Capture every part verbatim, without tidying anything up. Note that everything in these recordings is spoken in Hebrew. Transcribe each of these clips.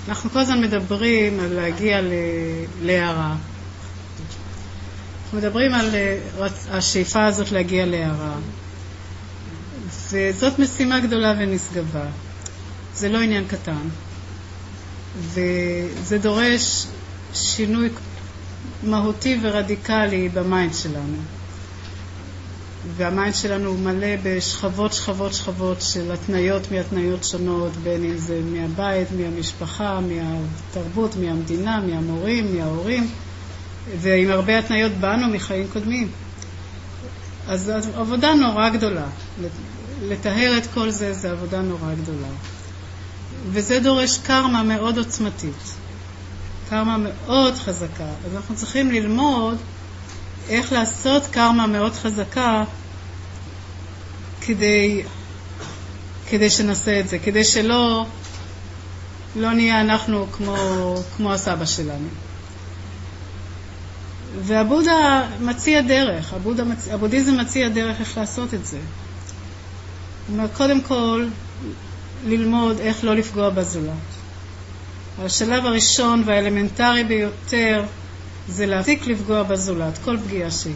אנחנו כל הזמן מדברים על להגיע להערה. אנחנו מדברים על השאיפה הזאת להגיע להערה. וזאת משימה גדולה ונשגבה. זה לא עניין קטן. וזה דורש שינוי מהותי ורדיקלי במיינד שלנו. והמיינד שלנו הוא מלא בשכבות, שכבות, שכבות של התניות מהתניות שונות, בין אם זה מהבית, מהמשפחה, מהתרבות, מהמדינה, מהמורים, מההורים, ועם הרבה התניות בנו מחיים קודמים. אז עבודה נורא גדולה. לטהר את כל זה, זה עבודה נורא גדולה. וזה דורש קרמה מאוד עוצמתית. קרמה מאוד חזקה. אז אנחנו צריכים ללמוד איך לעשות קרמה מאוד חזקה כדי, כדי שנעשה את זה, כדי שלא לא נהיה אנחנו כמו, כמו הסבא שלנו. והבודה מציע דרך, הבודה, הבודיזם מציע דרך איך לעשות את זה. הוא אומר, קודם כל, ללמוד איך לא לפגוע בזולת. השלב הראשון והאלמנטרי ביותר זה להפסיק לפגוע בזולת, כל פגיעה שהיא.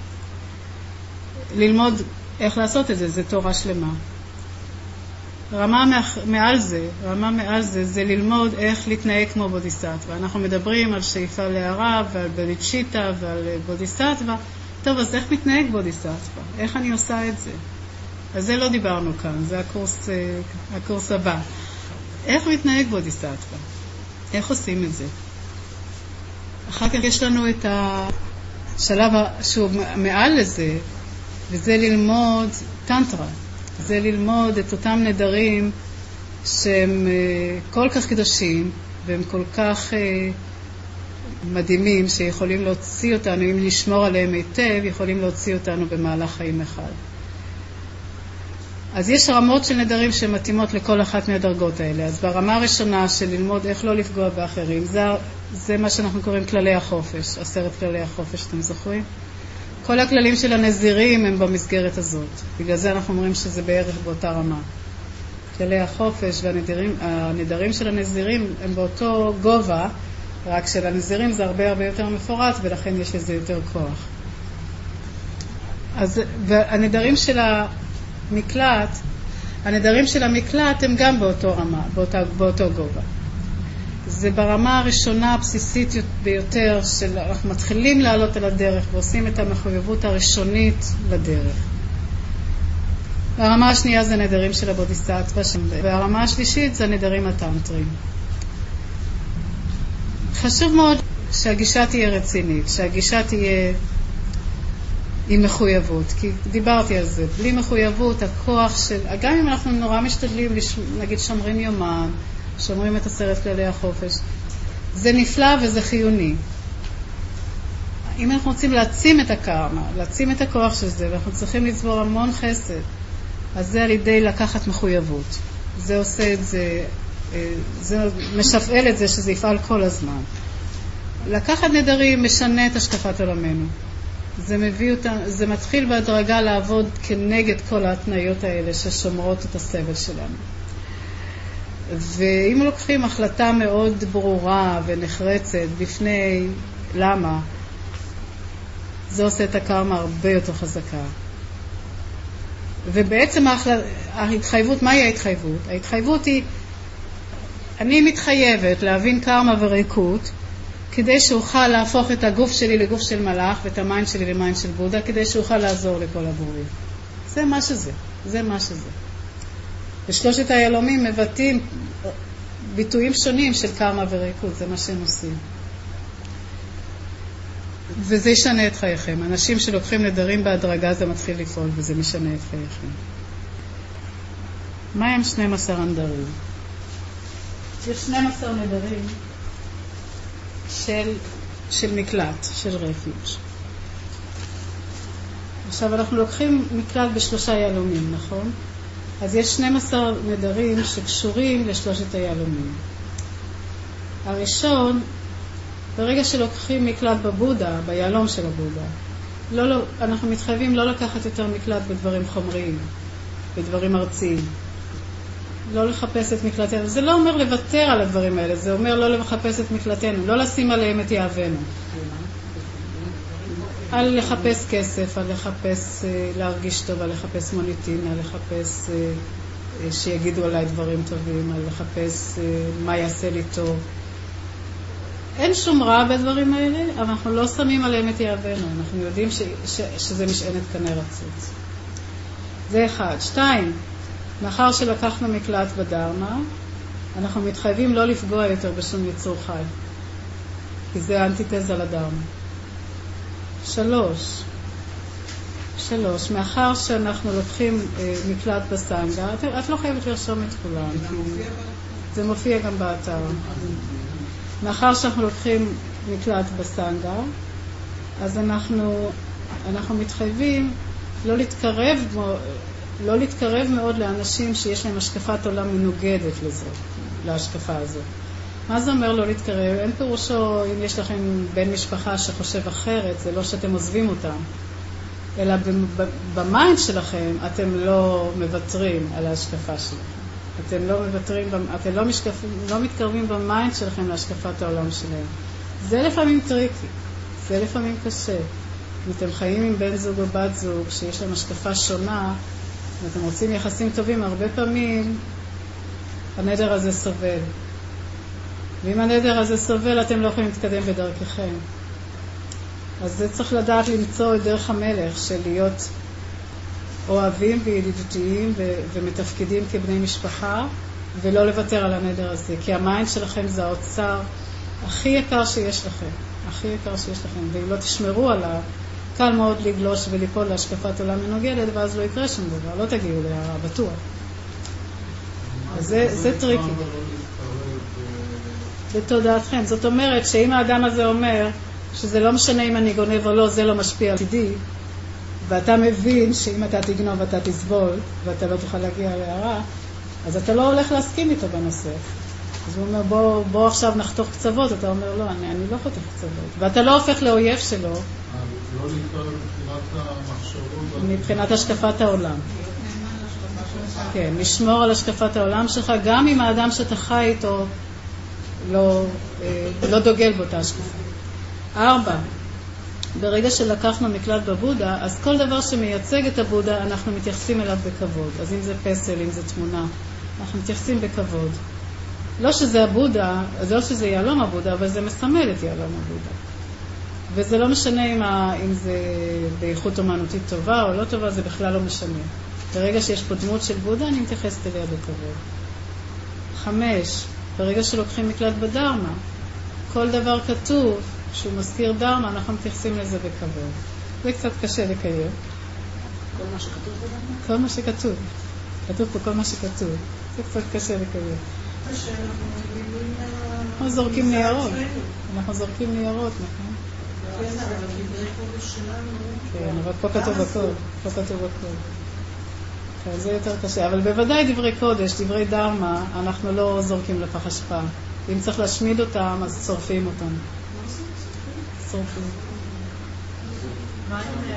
ללמוד איך לעשות את זה, זה תורה שלמה. רמה מעל זה, רמה מעל זה, זה ללמוד איך להתנהג כמו בודיסטווה. אנחנו מדברים על שאיפה להערה ועל בודיצ'יטה ועל בודיסטווה. טוב, אז איך מתנהג בודיסטווה? איך אני עושה את זה? אז זה לא דיברנו כאן, זה הקורס, הקורס הבא. איך מתנהג בודיסטווה? איך עושים את זה? אחר כך יש לנו את השלב שהוא מעל לזה, וזה ללמוד טנטרה. זה ללמוד את אותם נדרים שהם כל כך קדושים, והם כל כך מדהימים, שיכולים להוציא אותנו, אם נשמור עליהם היטב, יכולים להוציא אותנו במהלך חיים אחד. אז יש רמות של נדרים שמתאימות לכל אחת מהדרגות האלה. אז ברמה הראשונה של ללמוד איך לא לפגוע באחרים, זה, זה מה שאנחנו קוראים כללי החופש, עשרת כללי החופש, אתם זוכרים? כל הכללים של הנזירים הם במסגרת הזאת. בגלל זה אנחנו אומרים שזה בערך באותה רמה. כללי החופש והנדרים, הנדרים של הנזירים הם באותו גובה, רק של הנזירים זה הרבה הרבה יותר מפורט, ולכן יש לזה יותר כוח. אז והנדרים של המקלט, הנדרים של המקלט הם גם באותו רמה, באותה, באותו גובה. זה ברמה הראשונה הבסיסית ביותר של אנחנו מתחילים לעלות על הדרך ועושים את המחויבות הראשונית לדרך. הרמה השנייה זה נדרים של הבודיסטווה, והרמה השלישית זה נדרים הטנטריים. חשוב מאוד שהגישה תהיה רצינית, שהגישה תהיה עם מחויבות, כי דיברתי על זה. בלי מחויבות, הכוח של, גם אם אנחנו נורא משתדלים, נגיד שומרים יומן, שומרים את עשרת כללי החופש, זה נפלא וזה חיוני. אם אנחנו רוצים להעצים את הקרמה, להעצים את הכוח של זה, ואנחנו צריכים לצבור המון חסד, אז זה על ידי לקחת מחויבות. זה עושה את זה, זה משפעל את זה שזה יפעל כל הזמן. לקחת נדרים משנה את השקפת עולמנו. זה מביא אותה, זה מתחיל בהדרגה לעבוד כנגד כל ההתניות האלה ששומרות את הסבל שלנו. ואם לוקחים החלטה מאוד ברורה ונחרצת בפני למה, זה עושה את הקרמה הרבה יותר חזקה. ובעצם ההחל... ההתחייבות, מהי ההתחייבות? ההתחייבות היא, אני מתחייבת להבין קרמה וריקות, כדי שאוכל להפוך את הגוף שלי לגוף של מלאך, ואת המיין שלי למיין של בודה, כדי שאוכל לעזור לכל הבורים. זה מה שזה, זה מה שזה. ושלושת היהלומים מבטאים ביטויים שונים של קרמה וריקות, זה מה שהם עושים. וזה ישנה את חייכם. אנשים שלוקחים נדרים בהדרגה, זה מתחיל לפעול, וזה משנה את חייכם. מה הם שנים עשר הנדרים? יש שנים עשר נדרים של, של מקלט, של רפיוש. עכשיו אנחנו לוקחים מקלט בשלושה יהלומים, נכון? אז יש שנים עשר נדרים שקשורים לשלושת היהלומים. הראשון, ברגע שלוקחים מקלט בבודה, ביהלום של הבודה, לא, לא, אנחנו מתחייבים לא לקחת יותר מקלט בדברים חומריים, בדברים ארציים. לא לחפש את מקלטנו. זה לא אומר לוותר על הדברים האלה, זה אומר לא לחפש את מקלטנו, לא לשים עליהם את יהבנו. על לחפש כסף, על לחפש להרגיש טוב, על לחפש מוניטין, על לחפש שיגידו עליי דברים טובים, על לחפש מה יעשה לי טוב. אין שום רע בדברים האלה, אבל אנחנו לא שמים עליהם את יהבנו. אנחנו יודעים ש, ש, שזה משענת קנה רצות. זה אחד. שתיים, מאחר שלקחנו מקלט בדרמה, אנחנו מתחייבים לא לפגוע יותר בשום יצור חי. כי זה האנטיתזה לדרמה. שלוש. שלוש, מאחר שאנחנו לוקחים אה, מקלט בסנגה, את, את לא חייבת לרשום את כולם. זה מופיע גם באתר. מאחר שאנחנו לוקחים מקלט בסנגה, אז אנחנו, אנחנו מתחייבים לא להתקרב, לא להתקרב מאוד לאנשים שיש להם השקפת עולם מנוגדת לזו, להשקפה הזו. מה זה אומר לא להתקרב? אין פירושו אם יש לכם בן משפחה שחושב אחרת, זה לא שאתם עוזבים אותם, אלא במיינד שלכם אתם לא מוותרים על ההשקפה שלכם. אתם לא מוותרים, אתם לא, משקפ, לא מתקרבים במיינד שלכם להשקפת העולם שלהם. זה לפעמים טריקי, זה לפעמים קשה. אם אתם חיים עם בן זוג או בת זוג שיש להם השקפה שונה, ואתם רוצים יחסים טובים, הרבה פעמים הנדר הזה סובל. ואם הנדר הזה סובל, אתם לא יכולים להתקדם בדרככם. אז זה צריך לדעת למצוא את דרך המלך של להיות אוהבים וידידותיים ו- ומתפקדים כבני משפחה, ולא לוותר על הנדר הזה, כי המיינד שלכם זה האוצר הכי יקר שיש לכם, הכי יקר שיש לכם, ואם לא תשמרו עליו, קל מאוד לגלוש וליפול להשקפת עולם מנוגדת, ואז לא יקרה שום דבר, לא תגיעו להערה, בטוח. אז זה, זה טריקי. בתודעתכם. זאת אומרת שאם האדם הזה אומר שזה לא משנה אם אני גונב או לא, זה לא משפיע על עתידי, ואתה מבין שאם אתה תגנוב אתה תסבול ואתה לא תוכל להגיע להערה, אז אתה לא הולך להסכים איתו בנושא. אז הוא אומר בוא, בוא עכשיו נחתוך קצוות, אתה אומר לא, אני, אני לא חותך קצוות, ואתה לא הופך לאויב שלו. לא להתקרב מבחינת המחשבות, מבחינת השקפת העולם. כן, לשמור על השקפת העולם שלך, גם אם האדם שאתה חי איתו לא, לא דוגל באותה השקפה. ארבע, ברגע שלקחנו מקלט בבודה, אז כל דבר שמייצג את הבודה, אנחנו מתייחסים אליו בכבוד. אז אם זה פסל, אם זה תמונה, אנחנו מתייחסים בכבוד. לא שזה הבודה, אז לא שזה יעלום הבודה, אבל זה מסמל את יעלום הבודה. וזה לא משנה אם, ה, אם זה באיכות אומנותית טובה או לא טובה, זה בכלל לא משנה. ברגע שיש פה דמות של בודה, אני מתייחסת אליה בכבוד. חמש, ברגע שלוקחים מקלט בדרמה, כל דבר כתוב שהוא מזכיר דרמה, אנחנו מתייחסים לזה בכבוד. זה קצת קשה לקיים. כל מה שכתוב בדרמה? כל מה שכתוב. כתוב פה כל מה שכתוב. זה קצת קשה לקיים. אנחנו זורקים ניירות. אנחנו זורקים ניירות, נכון? כן, אבל דברי קודש שלנו... כן, אבל פה כתוב הכל. פה כתוב הכל. כן, זה יותר קשה. אבל בוודאי דברי קודש, דברי דרמה, אנחנו לא זורקים לפח אשפה. אם צריך להשמיד אותם, אז צורפים אותם. צורפים. מה עם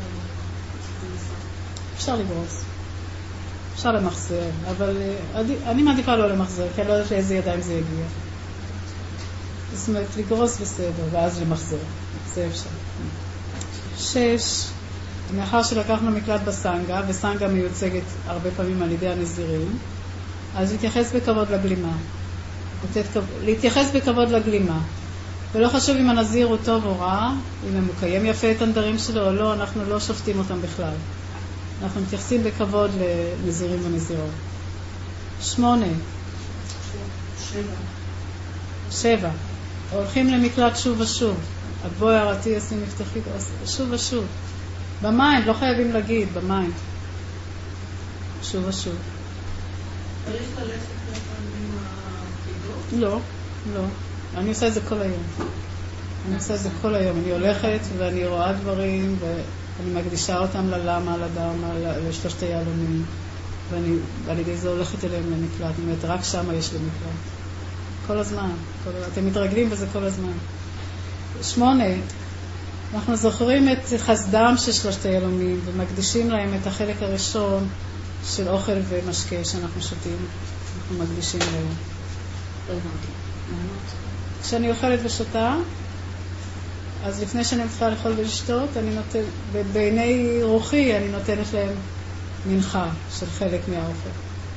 אפשר לגרוס. אפשר למחזר, אבל אני מעדיפה לא למחזר, כי אני לא יודעת לאיזה ידיים זה יגיע. זאת אומרת, לגרוס בסדר, ואז למחזר. זה אפשר. שש, מאחר שלקחנו מקלט בסנגה, וסנגה מיוצגת הרבה פעמים על ידי הנזירים, אז להתייחס בכבוד לגלימה. להתייחס בכבוד לגלימה. ולא חשוב אם הנזיר הוא טוב או רע, אם הוא מקיים יפה את הנדרים שלו או לא, אנחנו לא שופטים אותם בכלל. אנחנו מתייחסים בכבוד לנזירים ונזירות. שמונה. שבע. שבע. הולכים למקלט שוב ושוב. את בואי הרעתי ישים מפתחית שוב ושוב. במים, לא חייבים להגיד, במים. שוב ושוב. צריך ללכת עם הפקידות? לא, לא. אני עושה את זה כל היום. אני עושה את זה כל היום. אני הולכת ואני רואה דברים ואני מקדישה אותם ללמה, לדרמה, לשלושת היהלומים. ואני על ידי זה הולכת אליהם למקלט. אני אומרת, רק שם יש לי מקלט. כל הזמן. כל... אתם מתרגלים בזה כל הזמן. שמונה. אנחנו זוכרים את חסדם של שלושת היהלומים ומקדישים להם את החלק הראשון של אוכל ומשקה שאנחנו שותים. אנחנו מקדישים להם. לא הבנתי. כשאני אוכלת ושותה, אז לפני שאני מתחילה לאכול ולשתות, אני נותן, בעיני רוחי אני נותנת להם מנחה של חלק מהאוכל.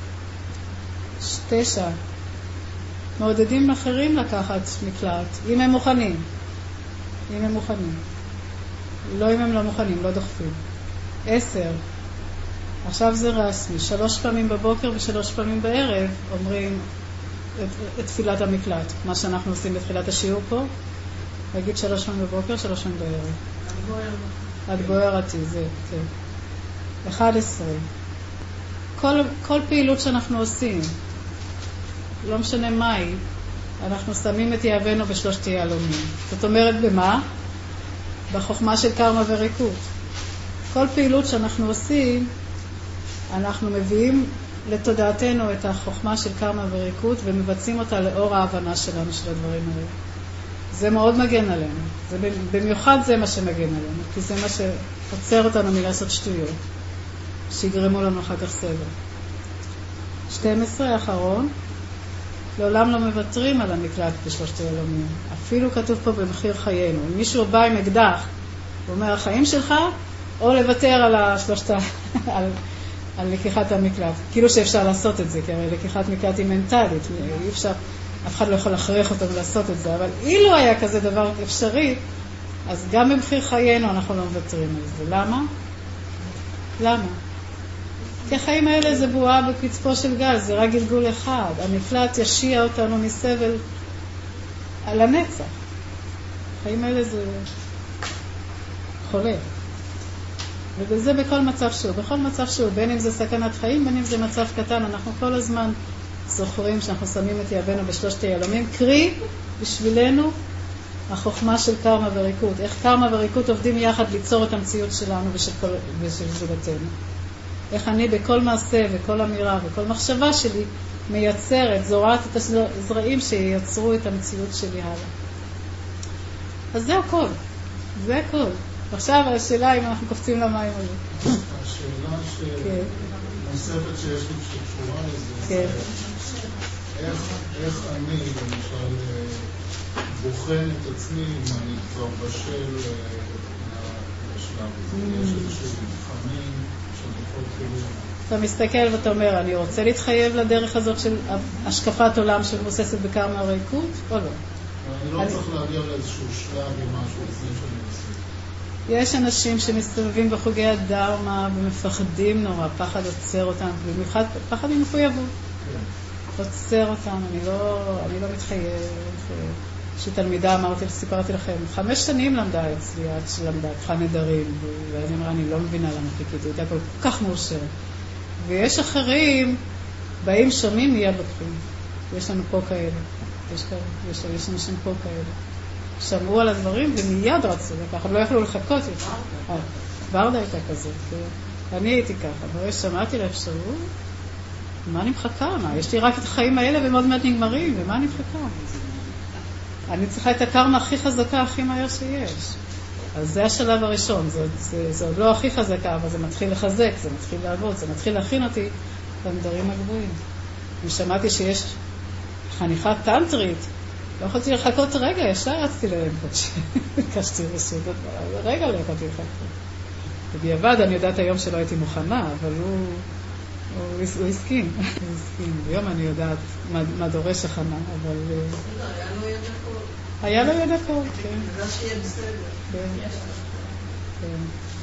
תשע, מעודדים אחרים לקחת מקלט, אם הם מוכנים. אם הם מוכנים. לא אם הם לא מוכנים, לא דוחפים. עשר, עכשיו זה רסמי, שלוש פעמים בבוקר ושלוש פעמים בערב אומרים את, את תפילת המקלט, מה שאנחנו עושים בתחילת השיעור פה, להגיד שלוש פעמים בבוקר, שלוש פעמים בערב. עד בוער עתי, זה, כן. אחד עשרה. כל, כל פעילות שאנחנו עושים, לא משנה מה היא, אנחנו שמים את יהבנו בשלושת יהלומים. זאת אומרת, במה? בחוכמה של קרמה וריקות. כל פעילות שאנחנו עושים, אנחנו מביאים לתודעתנו את החוכמה של קרמה וריקות, ומבצעים אותה לאור ההבנה שלנו של הדברים האלה. זה מאוד מגן עלינו. זה, במיוחד זה מה שמגן עלינו, כי זה מה שעוצר אותנו מלעשות שטויות, שיגרמו לנו אחר כך סבל. שתים עשרה האחרון, לעולם לא מבטרים על המקלט בשלושת היהלומים. אפילו כתוב פה במחיר חיינו. אם מישהו בא עם אקדח, הוא אומר, החיים שלך, או לוותר על השלושתה, על, על לקיחת המקלט. כאילו שאפשר לעשות את זה, כי הרי לקיחת מקלט היא מנטלית. אי אפשר, אף אחד לא יכול להכריח אותו ולעשות את זה. אבל אילו היה כזה דבר אפשרי, אז גם במחיר חיינו אנחנו לא מבטרים על זה. למה? למה? כי החיים האלה זה בועה בקצפו של גל, זה רק גלגול אחד. המקלט ישיע אותנו מסבל על הנצח. החיים האלה זה חולה. ובזה בכל מצב שהוא, בכל מצב שהוא, בין אם זה סכנת חיים, בין אם זה מצב קטן, אנחנו כל הזמן זוכרים שאנחנו שמים את יהבנו בשלושת היהלומים, קרי בשבילנו החוכמה של קרמה וריקות. איך קרמה וריקות עובדים יחד ליצור את המציאות שלנו ושל, כל, ושל זולתנו. איך אני בכל מעשה וכל אמירה וכל מחשבה שלי מייצרת, זורעת את הזרעים שייצרו את המציאות שלי הלאה. אז זה הכל. זה הכל. עכשיו השאלה אם אנחנו קופצים למים או לא. השאלה שנוספת שיש לי שקשורה לזה, כן. איך אני למשל בוחן את עצמי אם אני כבר בשל לשלב הזה. יש איזשהו מבחנים שאני יכול כאילו... אתה מסתכל ואתה אומר, אני רוצה להתחייב לדרך הזאת של השקפת עולם שמבוססת בקרמה וריקות, או לא? אני לא צריך להגיע לאיזשהו שלב או משהו לפני שאני עושה. יש אנשים שמסתובבים בחוגי הדרמה ומפחדים נורא, פחד עוצר אותם, במיוחד פחד ממחויבות. עוצר אותם, אני לא, אני לא מתחייב. שתלמידה, אמרתי, סיפרתי לכם, חמש שנים למדה אצלי, עד שלמדה, פחה נדרים, ואז היא אמרה, אני לא מבינה למה חיכיתי, הייתה כל כך מאושרת. ויש אחרים, באים שומעים, מיד לוקחים. יש לנו פה כאלה, יש, יש, יש אנשים פה כאלה. שמעו על הדברים ומיד רצו לקחת, לא יכלו לחכות יותר. ורדה הייתה כזאת, אני הייתי ככה, אבל שמעתי לאפשרות, מה אני מחכה? מה? יש לי רק את החיים האלה והם עוד מעט נגמרים, ומה אני מחכה? אני צריכה את הקרמה הכי חזקה, הכי מהר שיש. אז זה השלב הראשון, זה, זה, זה עוד לא הכי חזקה, אבל זה מתחיל לחזק, זה מתחיל לעבוד, זה מתחיל להכין אותי במדרים הגבוהים. אני שמעתי שיש חניכה טנטרית, לא יכולתי לחכות רגע, ישר רצתי לאנפות שביקשתי רשות, רגע לא יכולתי לחכות. בדיעבד אני יודעת היום שלא הייתי מוכנה, אבל הוא, הוא, הוא הסכים. הוא הסכים. היום אני יודעת מה, מה דורש הכנה, אבל... היה לו ידע כל. היה לו ידע כל, כן. זה שיהיה בסדר. כן. כן.